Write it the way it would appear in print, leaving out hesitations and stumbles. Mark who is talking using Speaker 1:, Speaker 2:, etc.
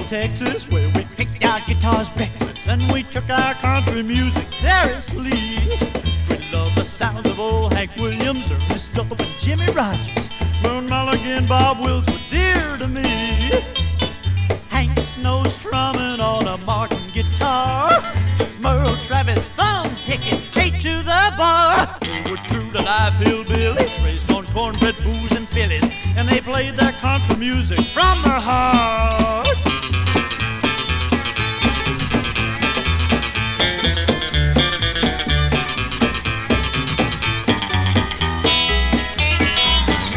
Speaker 1: Texas, where we picked our guitars reckless and we took our country music seriously. We love the sounds of old Hank Williams, Ernest Tubb and Jimmy Rogers. Moon Mulligan, Bob Wills were dear to me. Hank Snow strumming on a Martin guitar, Merle Travis thumb picking straight to the bar. They were true to life hillbillies, raised on cornbread, booze, and fillies, and they played their country music from their heart.